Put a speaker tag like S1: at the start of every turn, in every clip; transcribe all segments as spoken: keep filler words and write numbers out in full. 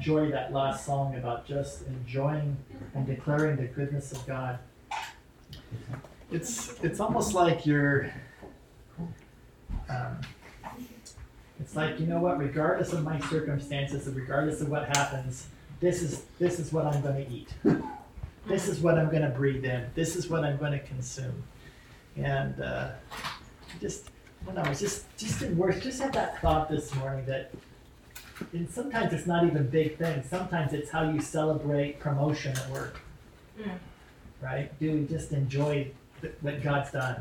S1: enjoy that last song about just enjoying and declaring the goodness of God. It's it's almost like you're, um, it's like, you know what, regardless of my circumstances, regardless of what happens, this is this is what I'm going to eat. This is what I'm going to breathe in. This is what I'm going to consume. And uh, just, I don't know, it's just, just in words, just had that thought this morning that, and sometimes it's not even big things. Sometimes it's how you celebrate promotion at work. Mm. Right? Do we just enjoy th- what God's done?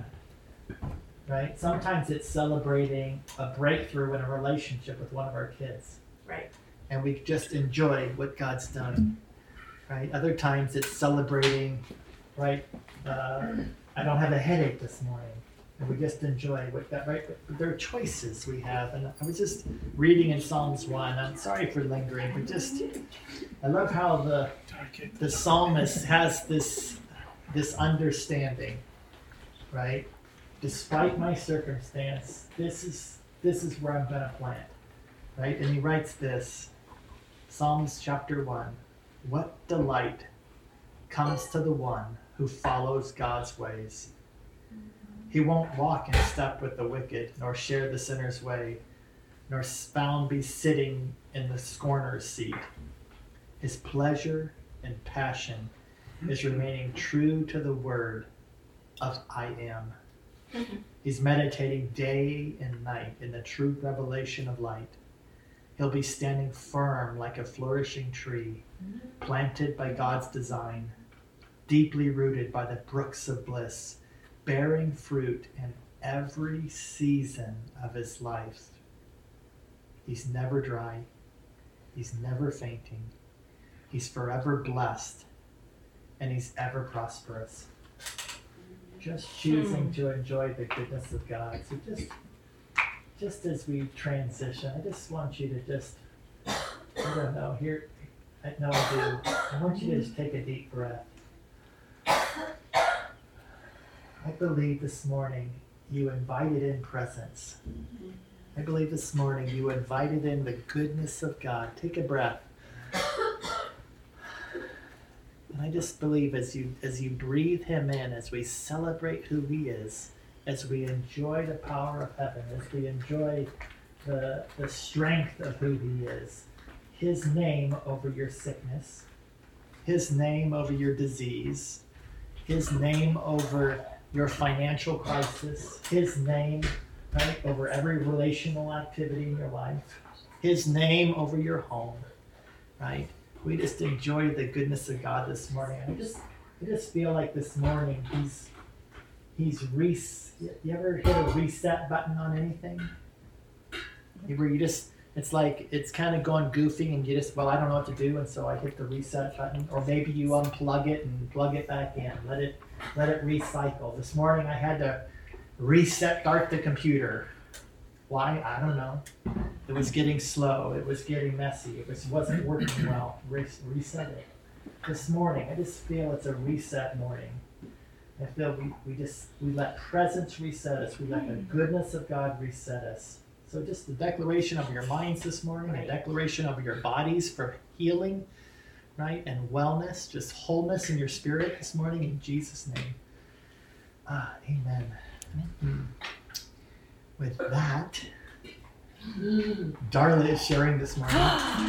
S1: Right? Sometimes it's celebrating a breakthrough in a relationship with one of our kids.
S2: Right.
S1: And we just enjoy what God's done. Right? Other times it's celebrating, right? Uh, I don't have a headache this morning. And we just enjoy what that, right? There are choices we have. And I was just reading in Psalms one. I'm sorry for lingering, but just, I love how the the psalmist has this this understanding, right? Despite my circumstance, this is this is where I'm gonna plant. Right? And he writes this, Psalms chapter one. What delight comes to the one who follows God's ways. He won't walk in step with the wicked, nor share the sinner's way, nor found be sitting in the scorner's seat. His pleasure and passion is remaining true to the word of I am. He's meditating day and night in the true revelation of light. He'll be standing firm like a flourishing tree, planted by God's design, deeply rooted by the brooks of bliss, bearing fruit in every season of his life. He's never dry. He's never fainting. He's forever blessed, and he's ever prosperous. Just choosing to enjoy the goodness of God. So just Just as we transition, I just want you to just, I don't know, here, I know I do. I want you to just take a deep breath. I believe this morning you invited in presence. I believe this morning you invited in the goodness of God. Take a breath. And I just believe as you as you breathe him in, as we celebrate who he is, as we enjoy the power of heaven, as we enjoy the, the strength of who he is, his name over your sickness, his name over your disease, his name over your financial crisis, his name, right, over every relational activity in your life, his name over your home, right? We just enjoy the goodness of God this morning. I just, I just feel like this morning he's He's res. You ever hit a reset button on anything? Where you just, it's like it's kind of going goofy, and you just, well, I don't know what to do, and so I hit the reset button. Or maybe you unplug it and plug it back in. Let it, let it recycle. This morning I had to reset start the computer. Why? I don't know. It was getting slow. It was getting messy. It was wasn't working well. Re- reset it. This morning, I just feel it's a reset morning. I feel we, we just, we let presence reset us. We let the goodness of God reset us. So just the declaration of your minds this morning, right. A declaration of your bodies for healing, right? And wellness, just wholeness in your spirit this morning in Jesus' name. Ah, amen. Amen. With that, Darla is sharing this morning.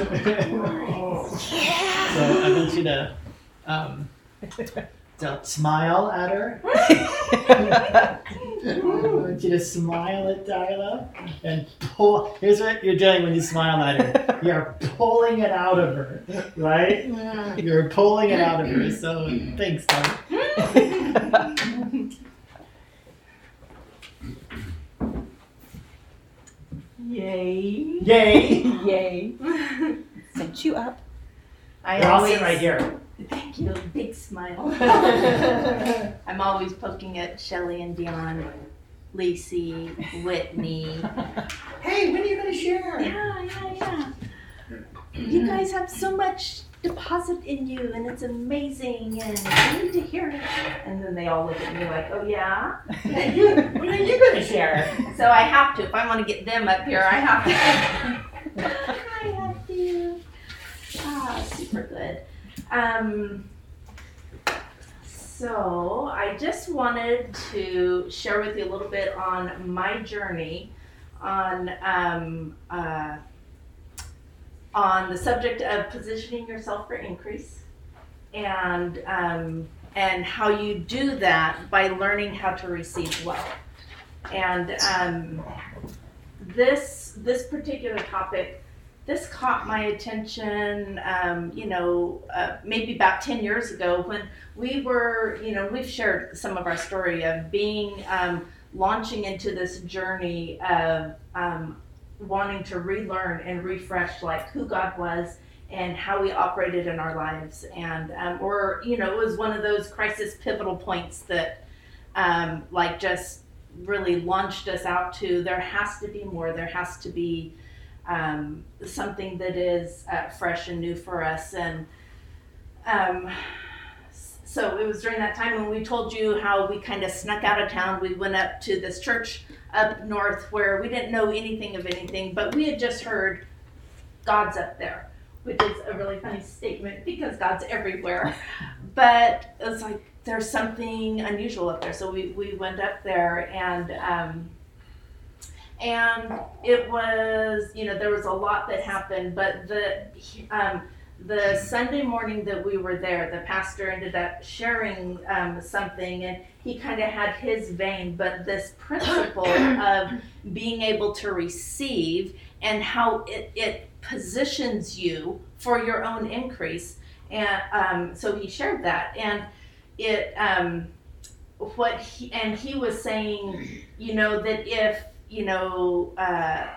S1: So I want you to um, to smile at her. I want you to smile at Darla and pull. Here's what you're doing when you smile at her. You're pulling it out of her, right? You're pulling it out of her. So thanks, Darla.
S2: Yay.
S1: Yay.
S2: Yay.
S3: Set you up.
S2: I
S1: I'll
S2: always,
S1: sit right here.
S2: Thank you. Big smile. I'm always poking at Shelly and Dion, Lacey, Whitney.
S1: Hey, when are you going to share?
S2: Yeah, yeah, yeah. You guys have so much deposit in you, and it's amazing, and I need to hear it. And then they all look at me like, oh yeah?
S1: Hey, you, when are you going to share?
S2: So I have to. If I want to get them up here, I have to. I have to. super good. Um, so I just wanted to share with you a little bit on my journey on um, uh, on the subject of positioning yourself for increase, and um, and how you do that by learning how to receive well. And um, this this particular topic, this caught my attention, um, you know, uh, maybe about ten years ago when we were, you know, we've shared some of our story of being, um, launching into this journey of um, wanting to relearn and refresh like who God was and how he operated in our lives. And, um, or, you know, it was one of those crisis pivotal points that um, like just really launched us out to, there has to be more, there has to be um, something that is uh, fresh and new for us. And um, so it was during that time when we told you how we kind of snuck out of town. We went up to this church up north where we didn't know anything of anything, but we had just heard God's up there, which is a really funny statement because God's everywhere. But it was like, there's something unusual up there. So we, we went up there, and um, and it was, you know, there was a lot that happened, but the um, the Sunday morning that we were there, the pastor ended up sharing um, something, and he kind of had his vein, but this principle of being able to receive and how it, it positions you for your own increase. And um, so he shared that, and it um, what he and he was saying, you know, that if, you know, uh,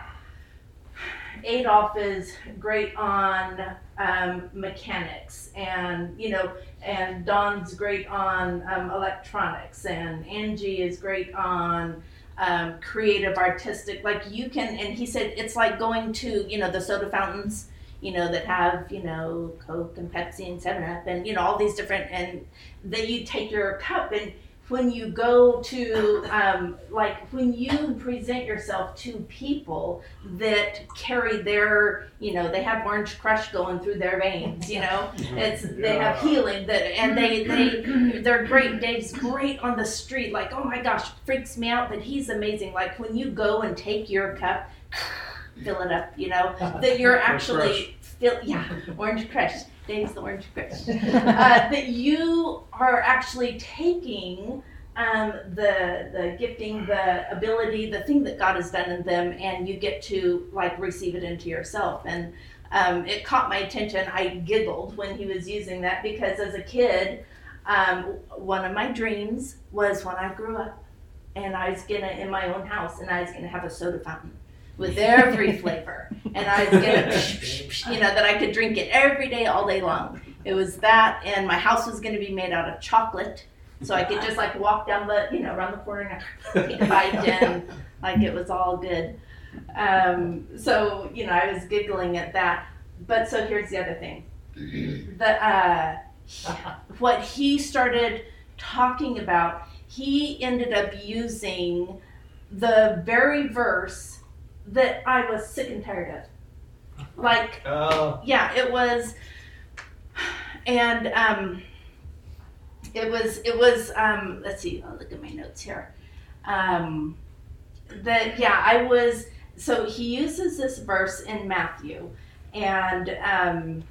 S2: Adolf is great on um, mechanics, and, you know, and Don's great on um, electronics, and Angie is great on um, creative, artistic, like you can, and he said, it's like going to, you know, the soda fountains, you know, that have, you know, Coke and Pepsi and seven up and, you know, all these different, and then you take your cup, and when you go to, um, like when you present yourself to people that carry their, you know, they have Orange Crush going through their veins, you know, it's, they have healing that, and they, they, they're great. Dave's great on the street. Like, oh my gosh, freaks me out, but he's amazing. Like when you go and take your cup, fill it up, you know, that you're actually, fill, yeah, Orange Crush. Dave's the Orange Crush. Uh, that you are actually taking um, the the gifting, the ability, the thing that God has done in them, and you get to like receive it into yourself. And um, it caught my attention. I giggled when he was using that because as a kid, um, one of my dreams was when I grew up and I was gonna, in my own house, and I was gonna have a soda fountain with every flavor, and I was gonna, you know, that I could drink it every day, all day long. It was that, and my house was gonna be made out of chocolate, so I could just like walk down the, you know, around the corner and take a bite, and like it was all good. Um, so, you know, I was giggling at that. But so here's the other thing. The uh, what he started talking about, he ended up using the very verse that I was sick and tired of. Like, oh. yeah, it was, and um, it was, it was, um, let's see, I'll look at my notes here. Um, that, yeah, I was, so he uses this verse in Matthew, and um,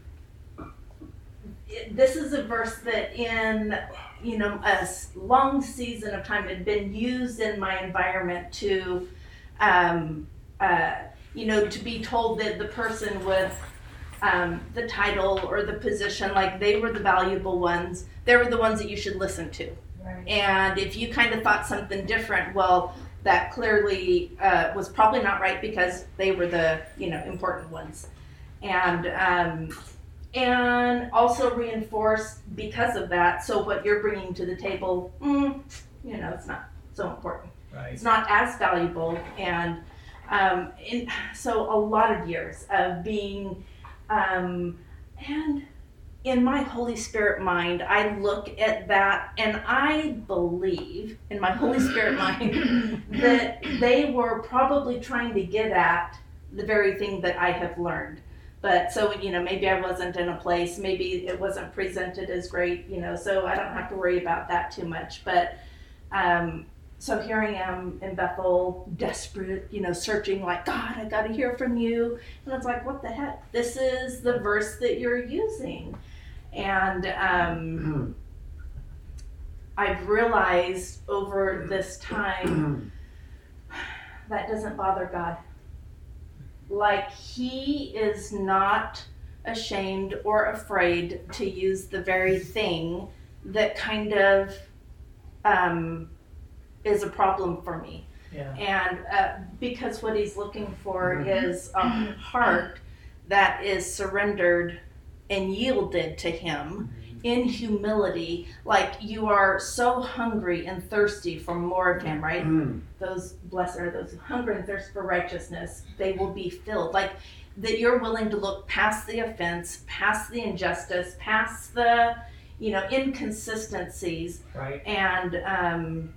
S2: it, this is a verse that in, you know, a long season of time had been used in my environment to, um, Uh, you know, to be told that the person with um, the title or the position, like they were the valuable ones, they were the ones that you should listen to. Right. And if you kind of thought something different, well, that clearly uh, was probably not right because they were the, you know, important ones. And um, and also reinforced because of that, so what you're bringing to the table, mm, you know, it's not so important. Right. It's not as valuable. And Um, in, so a lot of years of being, um, and in my Holy Spirit mind, I look at that and I believe in my Holy Spirit mind that they were probably trying to get at the very thing that I have learned. But so, you know, maybe I wasn't in a place, maybe it wasn't presented as great, you know, so I don't have to worry about that too much. But um, so here I am in Bethel, desperate, you know, searching like, God, I got to hear from you. And it's like, what the heck? This is the verse that you're using. And um, I've realized over this time that doesn't bother God. Like, he is not ashamed or afraid to use the very thing that kind of um, is a problem for me.
S1: Yeah.
S2: And uh, because what he's looking for is a heart that is surrendered and yielded to him in humility, like you are so hungry and thirsty for more of him, right? Mm. Those blessed are those who hunger and thirst for righteousness, they will be filled. Like that you're willing to look past the offense, past the injustice, past the, you know, inconsistencies,
S1: right,
S2: and um,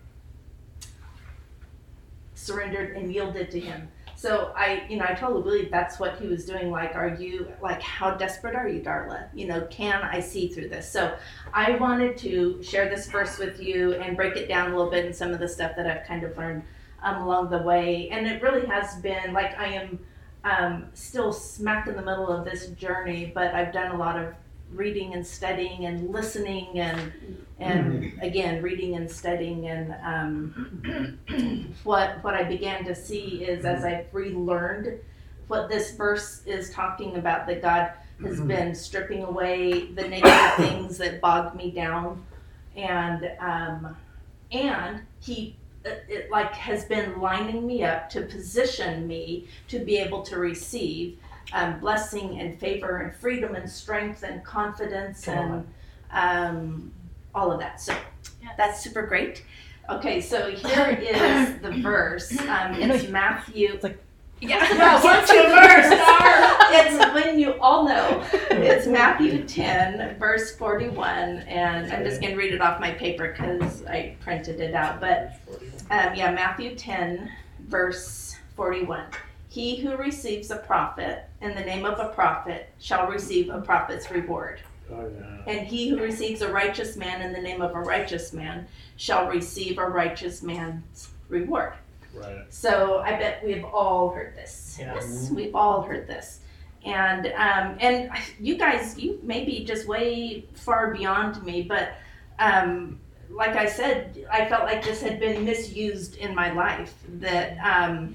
S2: surrendered and yielded to him. So I, you know, I totally believe that's what he was doing. Like, are you, like, how desperate are you, Darla? You know, can I see through this? So I wanted to share this verse with you and break it down a little bit and some of the stuff that I've kind of learned um, along the way. And it really has been, like, I am um, still smack in the middle of this journey, but I've done a lot of reading and studying and listening and and mm-hmm. again reading and studying, and um, what what I began to see is as I've relearned what this verse is talking about, that God has mm-hmm. been stripping away the negative things that bogged me down, and um, and he it, it like has been lining me up to position me to be able to receive Um, blessing and favor and freedom and strength and confidence and um, all of that. So yes. That's super great. Okay, so here is the verse. Um, it's Matthew. It's like, yeah, no, what's the verse? It's when you all know. It's Matthew ten, verse forty-one, and I'm just going to read it off my paper because I printed it out. But um, yeah, Matthew ten, verse forty-one. He who receives a prophet in the name of a prophet shall receive a prophet's reward. Oh, yeah. And he who receives a righteous man in the name of a righteous man shall receive a righteous man's reward. Right. So I bet we've all heard this.
S1: Yeah.
S2: Yes, we've all heard this. And um, and you guys, you may be just way far beyond me, but um, like I said, I felt like this had been misused in my life. That um,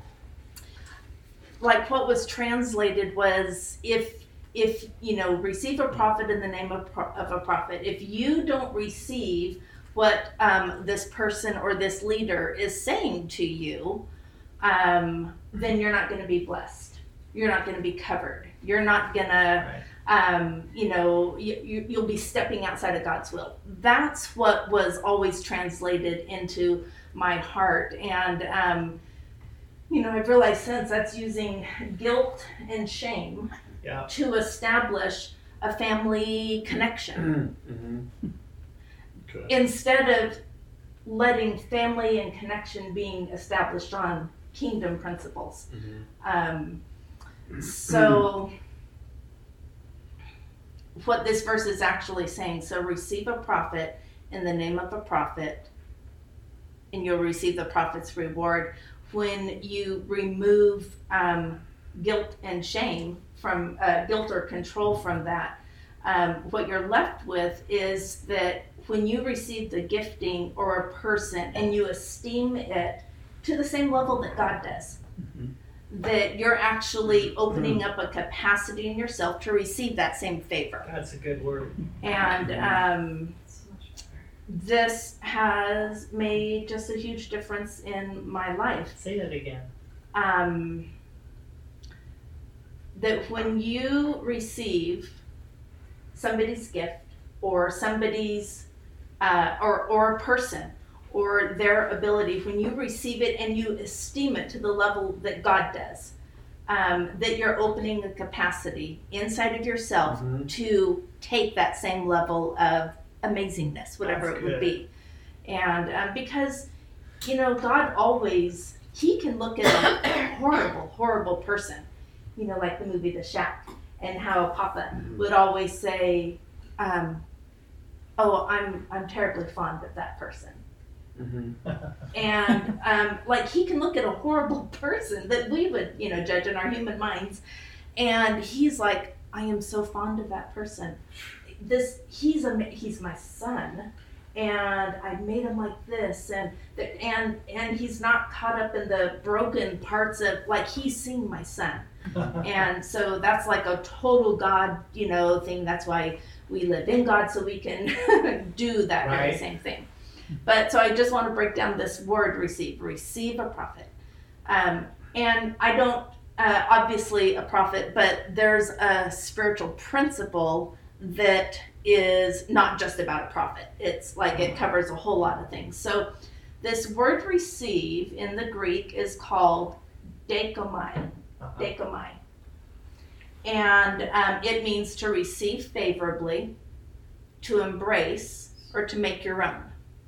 S2: like what was translated was if if you know receive a prophet in the name of, of a prophet. If you don't receive what um, this person or this leader is saying to you, um, then you're not going to be blessed. You're not going to be covered. You're not going to, um, you know, you, you, you'll be stepping outside of God's will. That's what was always translated into my heart. And, um, you know, I've realized since that's using guilt and shame yeah. to establish a family connection. Mm-hmm. Okay. Instead of letting family and connection being established on kingdom principles. Mm-hmm. Um, so what this verse is actually saying, so receive a prophet in the name of a prophet and you'll receive the prophet's reward. When you remove um, guilt and shame from uh, guilt or control from that, um, what you're left with is that when you receive the gifting or a person and you esteem it to the same level that God does, mm-hmm. that you're actually opening up a capacity in yourself to receive that same favor.
S1: That's a good word.
S2: And um, this has made just a huge difference in my life.
S1: Say that again.
S2: Um, that when you receive somebody's gift or somebody's uh, or or a person or their ability, when you receive it and you esteem it to the level that God does, um, that you're opening a capacity inside of yourself mm-hmm. to take that same level of amazingness, whatever That's it would good. be. And um, because, you know, God always, he can look at a horrible, horrible person you know, like the movie The Shack, and how Papa would always say, um, oh, I'm I'm terribly fond of that person. Mm-hmm. And um, like he can look at a horrible person that we would, you know, judge in our human minds, and he's like, I am so fond of that person. This he's a he's my son, and I made him like this, and and and he's not caught up in the broken parts of, like, he's seeing my son. And so that's like a total God, you know, thing. That's why we live in God, so we can do that
S1: Right.
S2: very same thing. But so I just want to break down this word receive. Receive a prophet. Um, and I don't, uh, obviously a prophet, but there's a spiritual principle that is not just about a prophet. It's like it covers a whole lot of things. So this word receive in the Greek is called deikomai.
S1: Uh-huh.
S2: Deikomai. And um, it means to receive favorably, to embrace, or to make your own.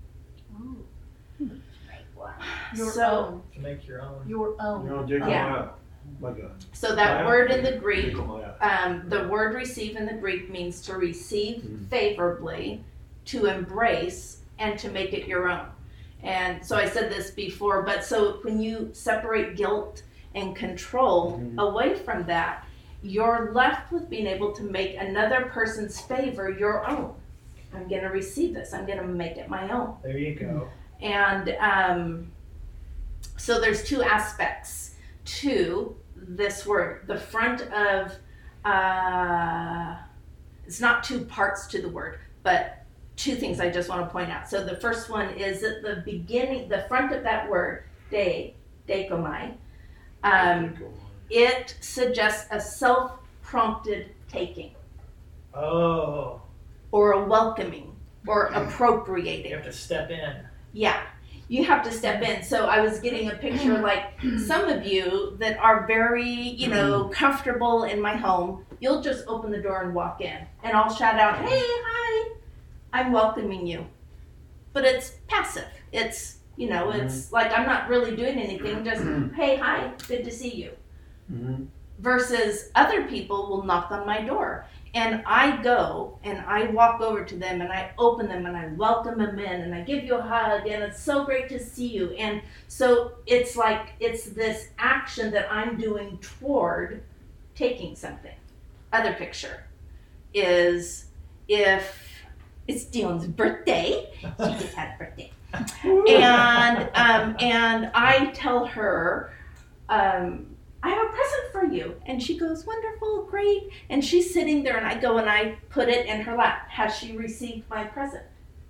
S4: Your
S2: So,
S4: own.
S1: To make your own.
S4: Your own.
S5: You know, dig 'em
S2: Yeah.
S5: out. Like a,
S2: so that
S5: Wow.
S2: word in the Greek,
S5: dig 'em out.
S2: um, the word receive in the Greek means to receive
S5: Mhm.
S2: favorably, to embrace, and to make it your own. And so I said this before, but so when you separate guilt and control
S5: Mhm.
S2: away from that, you're left with being able to make another person's favor your own. I'm going to receive this. I'm going to make it my own.
S1: There you go.
S2: And um, so there's two aspects to this word. The front of, uh, it's not two parts to the word, but two things I just want to point out. So the first one is at the beginning, the front of that word, de, deikomai, um, it suggests a self-prompted taking,
S1: Oh,
S2: or a welcoming, or
S1: you
S2: appropriating.
S1: have to step in.
S2: Yeah, you have to step in. So I was getting a picture, like some of you that are very, you know, comfortable in my home, you'll just open the door and walk in, and I'll shout out, hey, hi, I'm welcoming you. But it's passive. It's, you know, it's like I'm not really doing anything, just, hey, hi, good to see you.
S5: Mm-hmm.
S2: Versus other people will knock on my door. And I go and I walk over to them and I open them and I welcome them in and I give you a hug and it's so great to see you. And so it's like, it's this action that I'm doing toward taking something. Other picture is if it's Dion's birthday, she just had a birthday. And, um, and I tell her, um, I have a present for you. And she goes, wonderful, great. And she's sitting there and I go and I put it in her lap. Has she received my present?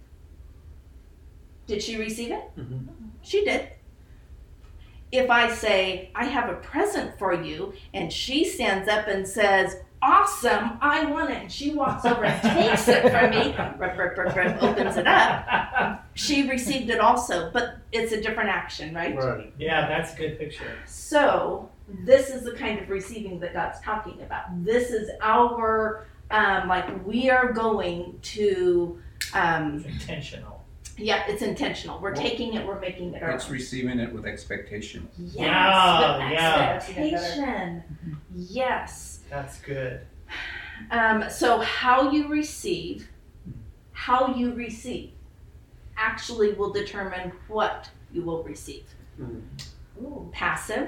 S2: Did she receive it?
S5: Mhm.
S2: She did. If I say, I have a present for you, and she stands up and says, awesome, I want it. And she walks over and takes it from me, rup, rup, rup, rup, opens it up. She received it also, but it's a different action, right?
S5: Right.
S1: Yeah, that's a good picture.
S2: So this is the kind of receiving that God's talking about. This is our, um, like we are going to, um,
S1: It's intentional.
S2: yeah, it's intentional. We're
S6: Well,
S2: taking it, we're making it our
S6: It's
S2: own.
S6: receiving it with expectation.
S2: Yes,
S1: Yeah,
S2: with
S1: yeah.
S2: expectation. Yes.
S1: That's good.
S2: Um, so how you receive, how you receive actually will determine what you will receive.
S5: Mm-hmm.
S2: Passive,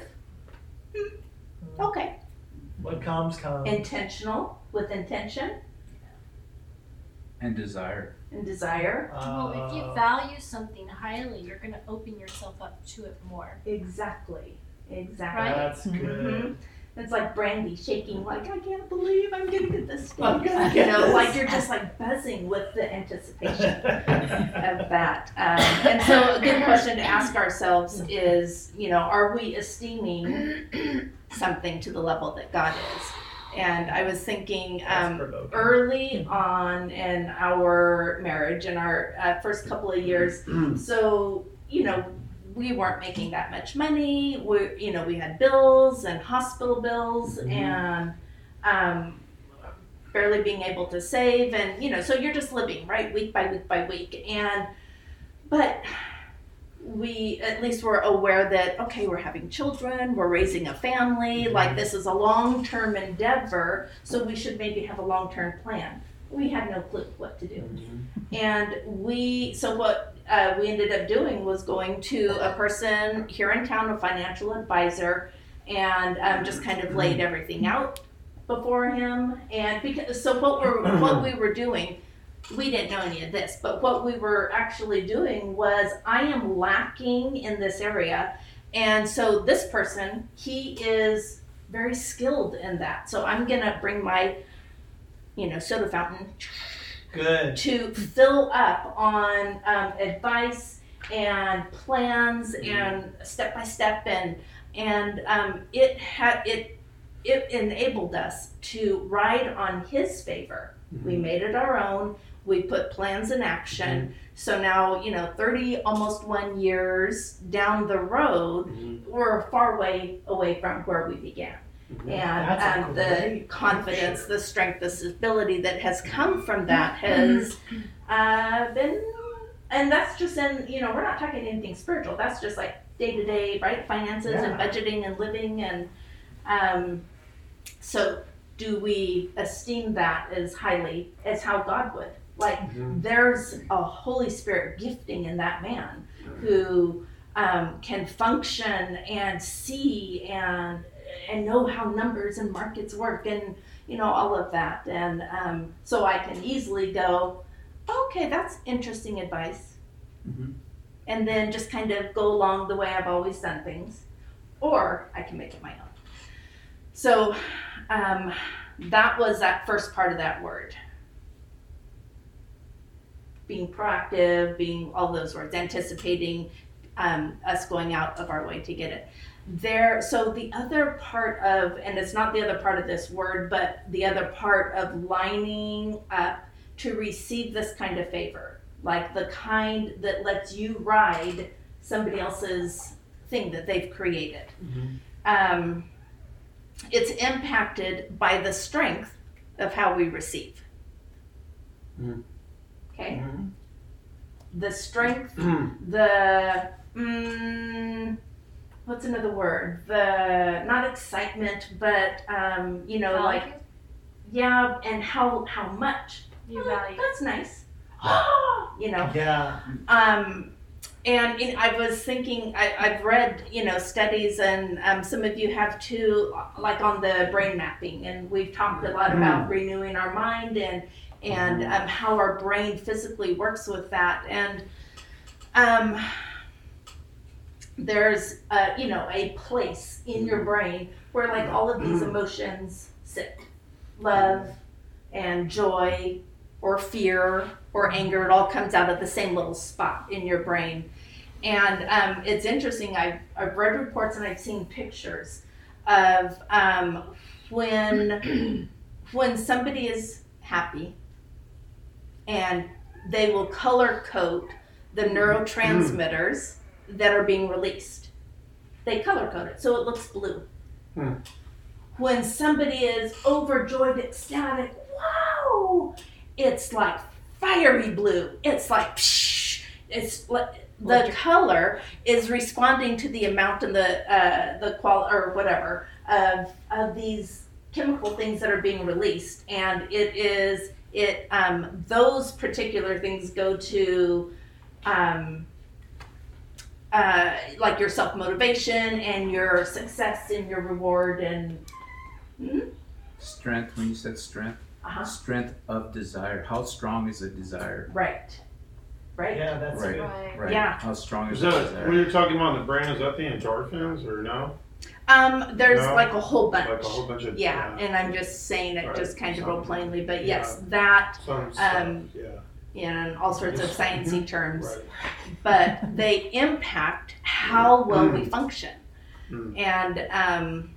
S2: okay.
S1: What comes, comes.
S2: Intentional, with intention
S6: And desire.
S2: and desire.
S4: Well, if you
S1: Uh,
S4: value something highly, you're going to open yourself up to it more.
S2: Exactly. Exactly.
S4: Right?
S1: That's good.
S2: Mhm. It's like Brandy shaking, like, I can't believe I'm gonna get this
S1: I'm
S2: thing.
S1: gonna
S2: You
S1: get
S2: know,
S1: this.
S2: like you're just like buzzing with the anticipation of that. Um, and so a good question to ask ourselves is, you know, are we esteeming something to the level that God is? And I was thinking,
S1: That's
S2: um,
S1: provoking.
S2: early on in our marriage, in our uh, first couple of years, so, you know, we weren't making that much money. We, you know, we had bills and hospital bills
S5: Mhm.
S2: and um, barely being able to save. And, you know, so you're just living, right, week by week by week. And, but we at least were aware that, okay, we're having children, we're raising a family, like this is a long-term endeavor, so we should maybe have a long-term plan. We had no clue what to do.
S5: Mm-hmm.
S2: And we, so what uh, we ended up doing was going to a person here in town, a financial advisor, and um, just kind of laid everything out before him. And because, so what we're, what we were doing, we didn't know any of this, but what we were actually doing was, I am lacking in this area. And so this person, he is very skilled in that. So I'm going to bring my, you know, soda fountain
S1: Good.
S2: to fill up on um, advice and plans and step by step, and and um, it had it it enabled us to ride on his favor.
S5: Mm-hmm.
S2: We made it our own. We put plans in action.
S5: Mm-hmm.
S2: So now, you know, thirty, almost one years down the road,
S5: Mm-hmm.
S2: we're far way away from where we began.
S5: Mm-hmm.
S2: And
S1: That's a
S2: um, the
S1: great
S2: confidence,
S1: picture.
S2: the strength, the stability that has come from that has uh, been, and that's just in, you know, we're not talking anything spiritual. That's just like day to day, right? Finances and
S1: Yeah.
S2: budgeting and living. And um, so do we esteem that as highly as how God would? Like,
S5: Mhm.
S2: there's a Holy Spirit gifting in that man who um, can function and see and and know how numbers and markets work, and you know, all of that. And um, so I can easily go, okay, that's interesting advice,
S5: Mhm.
S2: and then just kind of go along the way I've always done things, or I can make it my own. So um, that was that first part of that word. Being proactive, being all those words, anticipating um, us going out of our way to get it. There, so the other part of, and it's not the other part of this word, but the other part of lining up to receive this kind of favor, like the kind that lets you ride somebody else's thing that they've created.
S5: Mhm.
S2: Um, it's impacted by the strength of how we receive.
S5: Mm.
S2: Okay?
S5: Mhm.
S2: The strength,
S5: Mm.
S2: the, mm, what's another word? The, not excitement, but, um, you know, like,
S4: Value?
S2: yeah, and how, how much.
S4: You
S2: Oh,
S4: value.
S2: that's nice. You know,
S1: Yeah.
S2: um, and in, I was thinking, I, I've read, you know, studies, and um, some of you have too, like on the brain mapping, and we've talked a lot about renewing our mind and and um, how our brain physically works with that. And um, there's, uh, you know, a place in your brain where like all of these emotions sit. Love and joy or fear or anger, it all comes out of the same little spot in your brain. And um, it's interesting, I've, I've read reports and I've seen pictures of um, when, when somebody is happy, and they will color code the neurotransmitters that are being released. They color code it so it looks blue.
S5: Hmm.
S2: When somebody is overjoyed, ecstatic, wow, it's like fiery blue. It's like psh, it's like the color is responding to the amount and the uh, the qual or whatever of of these chemical things that are being released, and it is it um, those particular things go to um, uh, like your self motivation and your success and your reward and hmm?
S6: Strength, when you said strength,
S2: uh-huh.
S6: strength of desire. How strong is a desire?
S2: right, right,
S1: Yeah, that's
S6: Right.
S1: good.
S4: Right.
S6: Right.
S2: Yeah.
S6: How strong is
S7: Is
S6: a
S7: that,
S6: desire?
S7: when you're talking about the brain, is that the endorphins or no?
S2: Um, there's
S7: No?
S2: like a whole bunch.
S7: Like a whole bunch of.
S2: yeah, and I'm just saying it
S7: Right.
S2: just kind of real
S7: Some-
S2: plainly, but
S7: yeah.
S2: yes, that
S7: Some stuff,
S2: um,
S7: yeah.
S2: you know, and all sorts of sciencey terms,
S7: Right.
S2: but they impact how well we function.
S7: Mm.
S2: And um,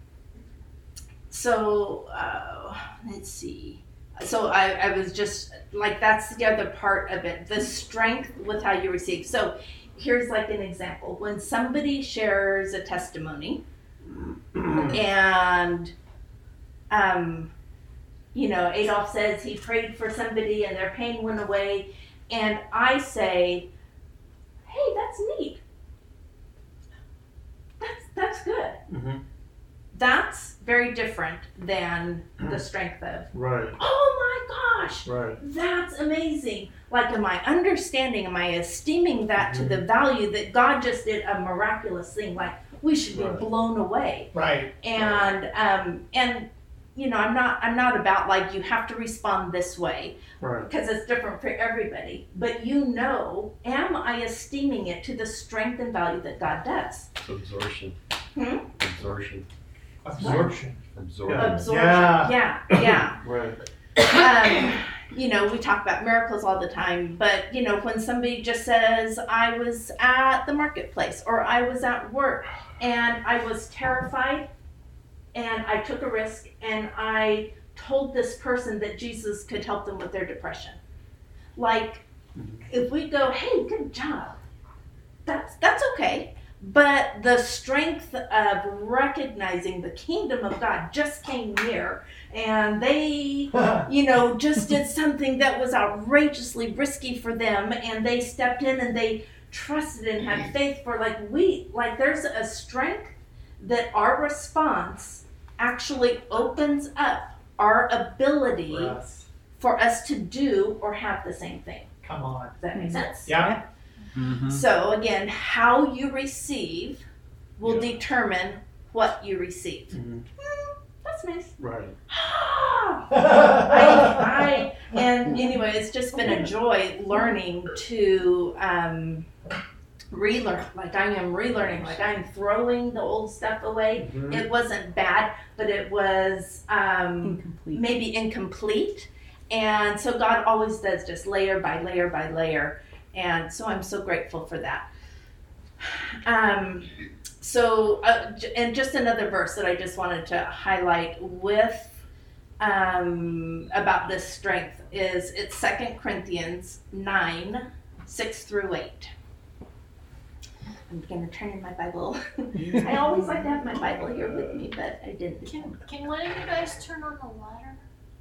S2: so uh, let's see. So I, I was just like, that's the other part of it, the strength with how you receive. So here's like an example. When somebody shares a testimony and, um, you know, Adolf says he prayed for somebody and their pain went away, and I say, hey, that's neat. that's good.
S7: Mhm.
S2: That's very different than the strength of,
S7: Right.
S2: oh my gosh,
S7: Right.
S2: that's amazing. Like, am I understanding, am I esteeming that to the value that God just did a miraculous thing? Like, we should be
S7: Right.
S2: blown away.
S1: Right.
S2: And, um, and, you know, I'm not, I'm not about like, you have to respond this way
S7: Right.
S2: because it's different for everybody. But you know, am I esteeming it to the strength and value that God does?
S5: Absorption.
S2: Hmm?
S5: Absorption.
S1: Absorption.
S5: Absorption.
S2: Absorption.
S1: Yeah.
S2: Yeah, yeah.
S7: Right.
S2: um, you know, we talk about miracles all the time, but, you know, when somebody just says, I was at the marketplace or I was at work and I was terrified and I took a risk and I told this person that Jesus could help them with their depression. Like, if we go, hey, good job, that's, that's okay. But the strength of recognizing the kingdom of God just came near, and they, you know, just did something that was outrageously risky for them, and they stepped in and they trusted and had faith for, like, we, like, there's a strength that our response actually opens up our ability
S1: For us.
S2: for us to do or have the same thing.
S1: Come on.
S2: Does that make sense?
S1: Yeah.
S6: Mhm.
S2: So again, how you receive will
S7: Yeah.
S2: determine what you receive.
S7: Mhm.
S2: Hmm, that's nice.
S7: Right.
S2: I, I, and anyway, it's just been a joy learning to um, relearn. Like I am relearning. Like I'm throwing the old stuff away.
S7: Mhm.
S2: It wasn't bad, but it was um,
S3: Incomplete.
S2: maybe incomplete. And so God always does just layer by layer by layer. And so I'm so grateful for that. Um, so, uh, j- and just another verse that I just wanted to highlight with um, about this strength is it's Second Corinthians nine, six through eight. I'm going to turn in my Bible. I always like to have my Bible here with me, but I didn't.
S4: Can, can one of you guys turn on the ladder?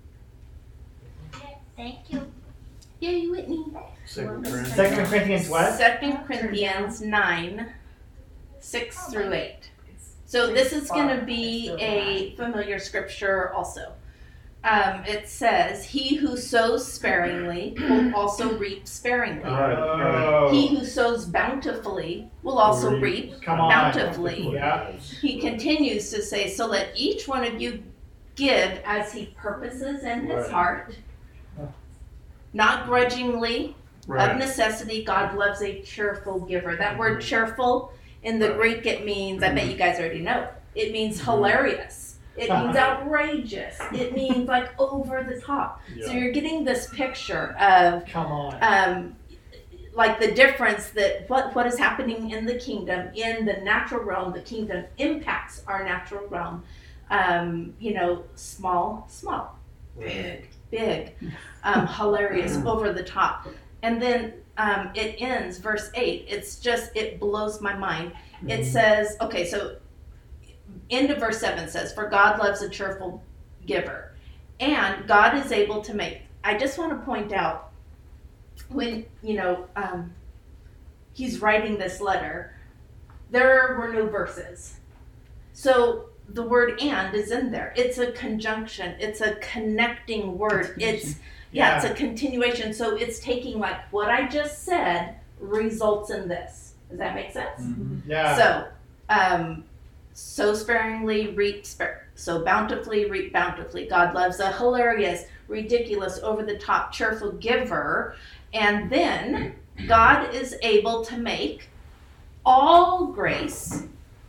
S4: Okay, thank you.
S2: Yay, Whitney.
S7: Second Corinthians.
S1: Second Corinthians what?
S2: Second Corinthians nine, six through eight. So this is going to be a familiar scripture also. Um, it says, he who sows sparingly will also reap sparingly.
S7: Right.
S1: Oh.
S2: He who sows bountifully will also
S7: Reap.
S2: reap
S1: Come on.
S2: bountifully.
S1: Yeah.
S2: He continues to say, so let each one of you give as he purposes in his
S7: Right.
S2: heart, not grudgingly, of
S7: Right.
S2: necessity. God loves a cheerful giver. That word
S7: Mhm.
S2: cheerful, in the
S7: Right.
S2: Greek, it means, I bet you guys already know, it means
S7: Mhm.
S2: hilarious. It means outrageous. It means like over the top. So
S7: Yeah.
S2: you're getting this picture of
S1: Come on.
S2: um, like the difference that what, what is happening in the kingdom, in the natural realm, the kingdom impacts our natural realm. Um, you know, small, small, big, big, um, hilarious, over the top. And then um, it ends, verse eight, it's just, it blows my mind. It says, okay, so end of verse seven says, for God loves a cheerful giver. And God is able to make, I just want to point out, when, you know, um, he's writing this letter, there were no verses. So the word and is in there. It's a conjunction. It's a connecting word. It's, yeah, it's a continuation. So it's taking like what I just said results in this. Does that make sense?
S6: Mhm.
S1: Yeah.
S2: So, um, sow sparingly, reap spar- so bountifully, reap bountifully. God loves a hilarious, ridiculous, over the top, cheerful giver. And then God is able to make all grace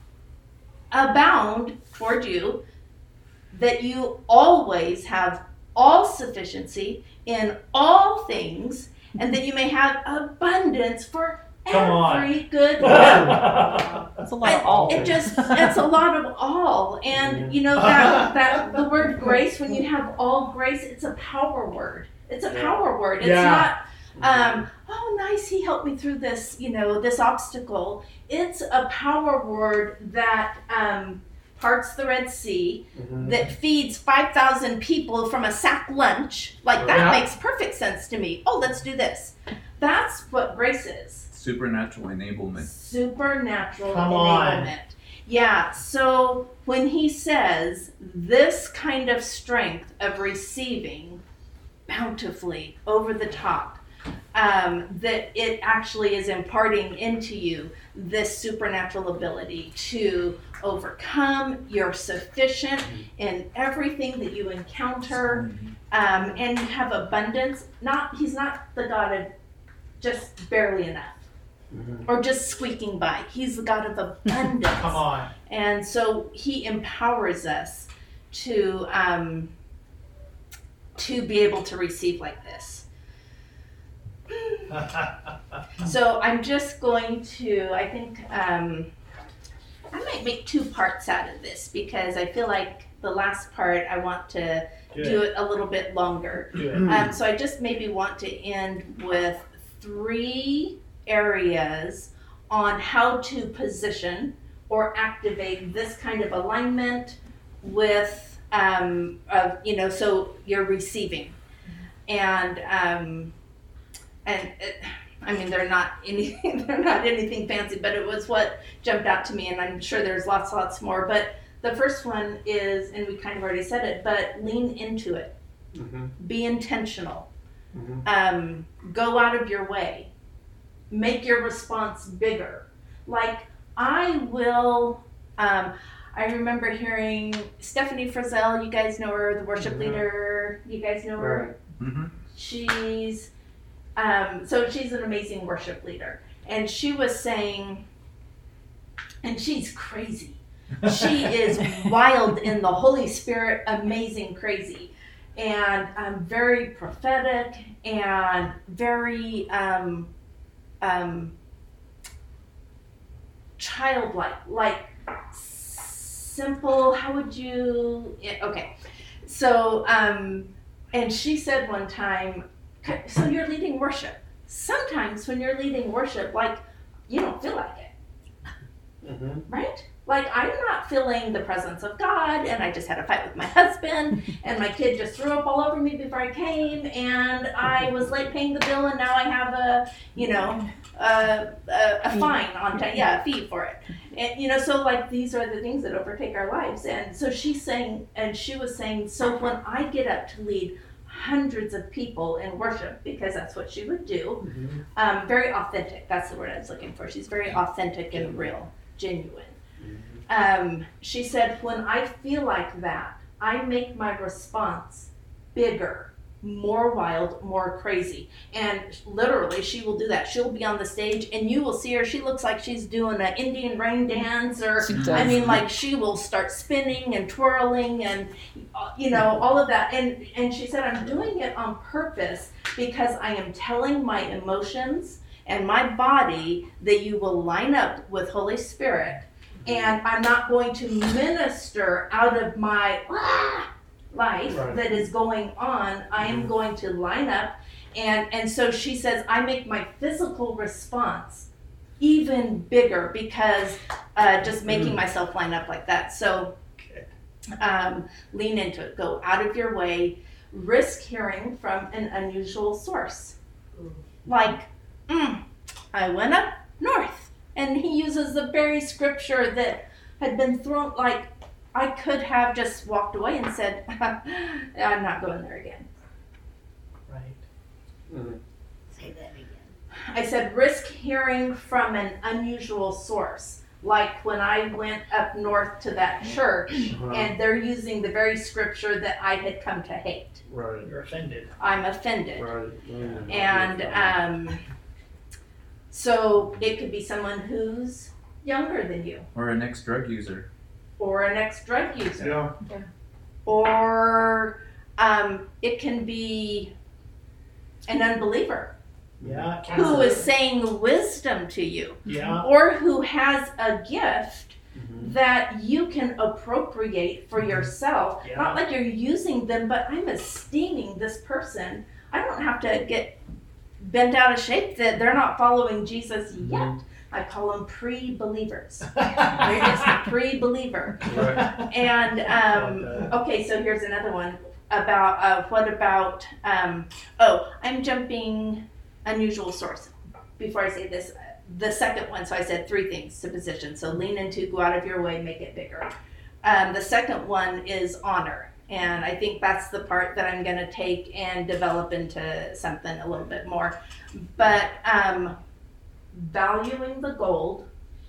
S2: abound toward you, that you always have all sufficiency in all things, and that you may have abundance for
S1: Come on.
S2: every good work.
S3: That's a lot of
S2: It-
S3: all.
S2: It just, it's a lot of all. And you know that, that the word grace, when you have all grace, it's a power word. It's a power word. It's
S1: Yeah.
S2: not, um, oh, nice, he helped me through this, you know, this obstacle. It's a power word that um, parts the Red Sea,
S7: Mhm.
S2: that feeds five thousand people from a sack lunch. Like, that
S1: Yeah.
S2: makes perfect sense to me. Oh, let's do this. That's what grace is.
S6: Supernatural enablement.
S2: Supernatural
S1: Come on.
S2: enablement. Yeah, so when he says this kind of strength of receiving bountifully over the top, um, that it actually is imparting into you this supernatural ability to overcome. You're sufficient in everything that you encounter, um, and you have abundance. Not he's not the God of just barely enough.
S7: Mhm.
S2: Or just squeaking by. He's the God of abundance.
S1: Come on.
S2: And so he empowers us to um, to be able to receive like this. So I'm just going to, I think, um, I might make two parts out of this because I feel like the last part I want to
S1: Do
S2: do
S1: it.
S2: it a little bit longer.
S1: Do it.
S2: Um, so I just maybe want to end with three areas on how to position or activate this kind of alignment with, um, of, you know, so you're receiving. And, um, and it, I mean, they're not anything, they're not anything fancy, but it was what jumped out to me, and I'm sure there's lots, lots more. But the first one is, and we kind of already said it, but lean into it.
S7: Mhm.
S2: Be intentional.
S7: Mhm.
S2: Um, go out of your way. Make your response bigger. Like, I will, um, I remember hearing Stephanie Frizzell, you guys know her, the worship
S7: Mhm.
S2: leader, you guys know her?
S7: Right.
S6: Mm-hmm.
S2: She's, um, so she's an amazing worship leader. And she was saying, and she's crazy. She is wild in the Holy Spirit, amazing crazy. And um, very prophetic and very um, um, childlike, like simple. How would you? Yeah, okay, so um, and she said one time, so you're leading worship. Sometimes when you're leading worship, like you don't feel like it,
S7: Mhm.
S2: right? Like, I'm not feeling the presence of God, and I just had a fight with my husband, and my kid just threw up all over me before I came, and I was late paying the bill, and now I have a, you know, a, a, a fine on time, yeah, a fee for it. And, you know, so, like, these are the things that overtake our lives. And so she's saying, and she was saying, so when I get up to lead hundreds of people in worship, because that's what she would do,
S7: Mhm.
S2: um, very authentic, that's the word I was looking for. She's very authentic and real, genuine. Um, she said, when I feel like that, I make my response bigger, more wild, more crazy. And literally, she will do that. She'll be on the stage, and you will see her. She looks like she's doing an Indian rain dance, or
S3: She does.
S2: I mean, like she will start spinning and twirling, and uh, you know, all of that. And and she said, I'm doing it on purpose because I am telling my emotions and my body that you will line up with Holy Spirit. And I'm not going to minister out of my ah, life
S7: Right.
S2: that is going on. I am
S7: Mhm.
S2: going to line up. And, and so she says, I make my physical response even bigger because uh, just making
S7: Mhm.
S2: myself line up like that. So um, lean into it. Go out of your way. Risk hearing from an unusual source. Like, mm, I went up north. And he uses the very scripture that had been thrown, like, I could have just walked away and said, I'm not going there again.
S1: Right.
S7: Mhm.
S5: Say that again.
S2: I said, risk hearing from an unusual source. Like when I went up north to that church,
S7: Uh-huh.
S2: and they're using the very scripture that I had come to hate.
S7: Right.
S1: You're offended.
S2: I'm offended.
S7: Right. Mhm.
S2: And um, so it could be someone who's younger than you,
S6: Or an ex-drug user.
S2: or an ex-drug user.
S7: Yeah.
S2: Or um, it can be an unbeliever
S1: Yeah.
S2: who is saying wisdom to you,
S1: Yeah.
S2: or who has a gift
S7: Mhm.
S2: that you can appropriate for yourself.
S1: Yeah.
S2: Not like you're using them, but I'm esteeming this person. I don't have to get bent out of shape that they're not following Jesus yet. I call them pre-believers. They're just a pre-believer.
S7: Right.
S2: And um, okay, so here's another one about uh, what about um, oh, I'm jumping unusual source. Before I say this, the second one, so I said three things to position. So lean into, go out of your way, make it bigger. Um, the second one is honor. And I think that's the part that I'm going to take and develop into something a little bit more. But um, valuing the gold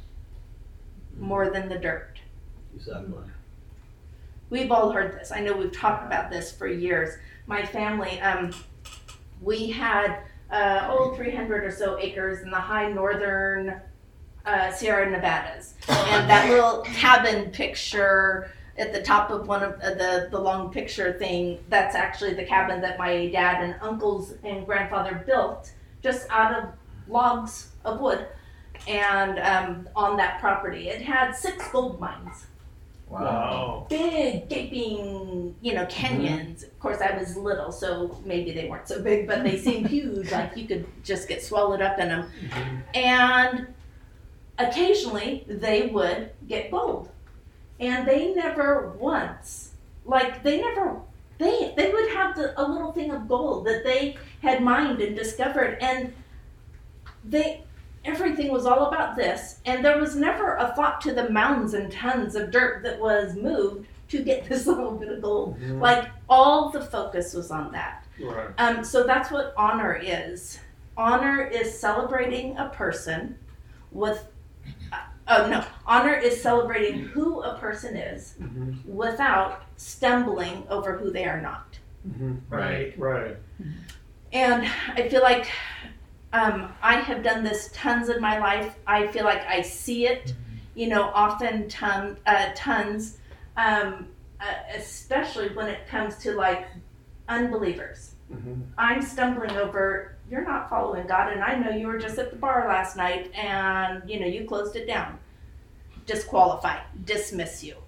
S2: more than the dirt.
S7: Exactly.
S2: We've all heard this. I know we've talked about this for years. My family, um, we had uh, oh, three hundred or so acres in the high northern uh, Sierra Nevadas. And that little cabin picture at the top of one of uh, the, the long picture thing, that's actually the cabin that my dad and uncles and grandfather built just out of logs of wood and um, on that property. It had six gold mines.
S6: Wow.
S2: Big, gaping, you know, canyons. Of course, I was little, so maybe they weren't so big, but they seemed huge, like you could just get swallowed up in them. And occasionally, they would get gold. And they never once, like they never, they they would have the, a little thing of gold that they had mined and discovered, and they, everything was all about this, and there was never a thought to the mounds and tons of dirt that was moved to get this little bit of gold.
S7: Mhm.
S2: Like all the focus was on that.
S7: Right.
S2: Um, so that's what honor is. Honor is celebrating a person with, uh, oh no, honor is celebrating who a person is
S7: Mm-hmm.
S2: without stumbling over who they are not.
S7: Mm-hmm.
S1: Right.
S7: Right.
S2: And I feel like um, I have done this tons in my life. I feel like I see it, you know, often ton, uh, tons, um, uh, especially when it comes to like unbelievers.
S7: Mm-hmm.
S2: I'm stumbling over, you're not following God, and I know you were just at the bar last night and, you know, you closed it down. Disqualify, dismiss you.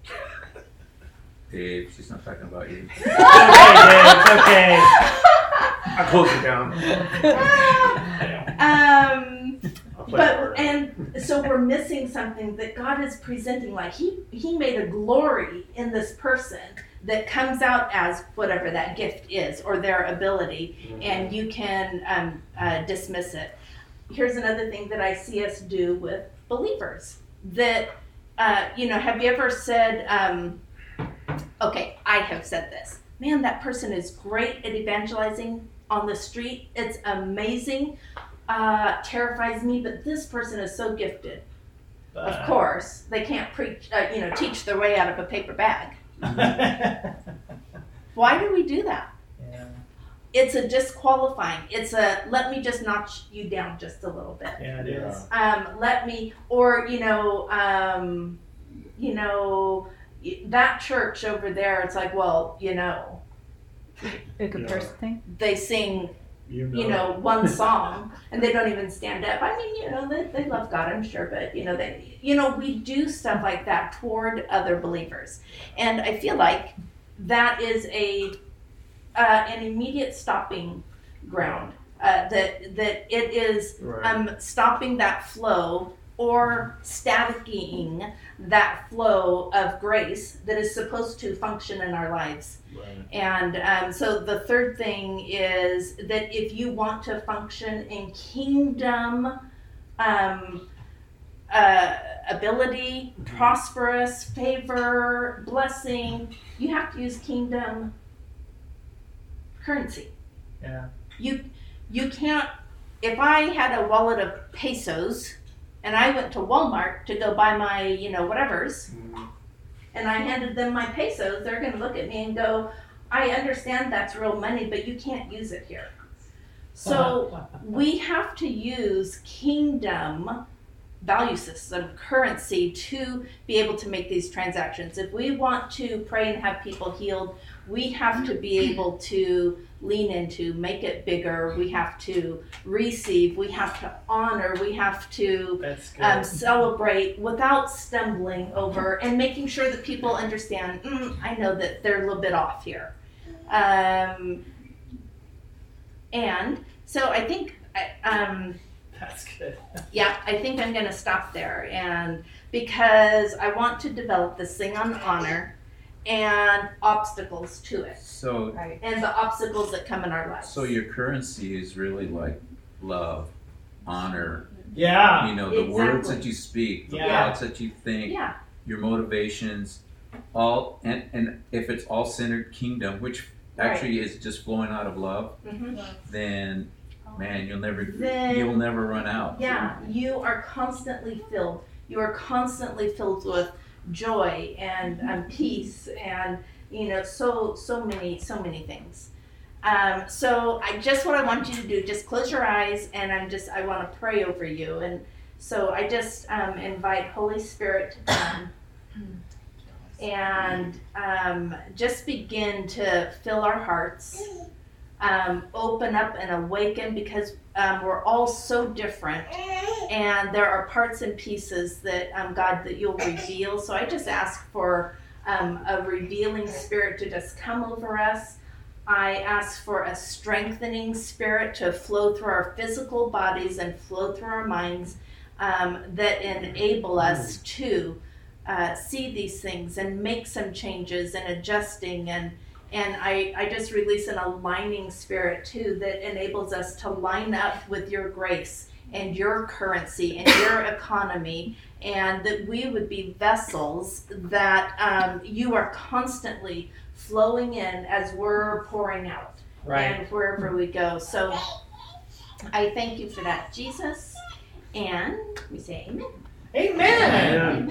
S6: Dave, she's not talking about you.
S1: It's okay, Dave, it's okay.
S7: I closed it down.
S2: um,
S7: I'll play
S2: but,
S7: hard.
S2: and so we're missing something that God is presenting, like he, he made a glory in this person that comes out as whatever that gift is or their ability,
S7: Mhm.
S2: and you can um, uh, dismiss it. Here's another thing that I see us do with believers that, uh, you know, have you ever said, um, okay, I have said this, man, that person is great at evangelizing on the street. It's amazing, uh, terrifies me, but this person is so gifted. Of course, they can't preach, uh, you know, teach their way out of a paper bag. Why do we do that?
S1: Yeah,
S2: It's a disqualifying. It's a, let me just notch you down just a little bit.
S1: yeah, it
S7: Yeah.
S1: is.
S2: Um, let me, or, you know, um, you know, that church over there, it's like, well, you know,
S3: A comparison thing?
S2: they sing,
S7: You know.
S2: you know, one song and they don't even stand up. I mean, you know, they, they love God, I'm sure, but, you know, they, you know, we do stuff like that toward other believers. And I feel like that is a, uh, an immediate stopping ground, uh, that, that it is,
S7: Right.
S2: um, stopping that flow or staticking that flow of grace that is supposed to function in our lives.
S7: Right.
S2: And um, so the third thing is that if you want to function in kingdom um, uh, ability, prosperous, favor, blessing, you have to use kingdom currency.
S1: Yeah.
S2: You you can't, if I had a wallet of pesos and I went to Walmart to go buy my, you know, whatevers,
S7: Mhm.
S2: and I handed them my pesos, they're going to look at me and go, I understand that's real money, but you can't use it here. So we have to use kingdom value system, currency, to be able to make these transactions. If we want to pray and have people healed, we have to be able to lean into, make it bigger. We have to receive, we have to honor, we have to
S1: That's good.
S2: um, celebrate without stumbling over and making sure that people understand, mm, I know that they're a little bit off here. Um, and so I think, I- um,
S1: That's good.
S2: yeah, I think I'm going to stop there. And because I want to develop this thing on honor and obstacles to it
S6: So,
S3: Right.
S2: and the obstacles that come in our lives.
S6: so your currency is really like love, honor,
S1: Yeah.
S6: you know, the words
S2: Exactly.
S6: that you speak, the
S1: Yeah.
S6: thoughts that you think,
S2: Yeah,
S6: your motivations, all, and, and if it's all centered kingdom, which actually is just flowing out of love,
S2: hmm
S6: then man, you'll never,
S2: Then-
S6: you'll never run out.
S2: yeah, you are constantly filled. You are constantly filled with joy and um, peace and, you know, so, so many, so many things. Um, so I just, what I want you to do, just close your eyes and I'm just, I want to pray over you. And so I just um, invite Holy Spirit to come and um, just begin to fill our hearts, um, open up and awaken, because um, we're all so different and there are parts and pieces that um, God, that you'll reveal. So I just ask for um, a revealing spirit to just come over us. I ask for a strengthening spirit to flow through our physical bodies and flow through our minds, um, that enable us to uh, see these things and make some changes and adjusting. And and I, I just release an aligning spirit too that enables us to line up with your grace and your currency and your economy, and that we would be vessels that um, you are constantly flowing in as we're pouring out,
S1: Right.
S2: and wherever we go. So I thank you for that, Jesus, and we say amen.
S1: Amen.
S7: Yeah.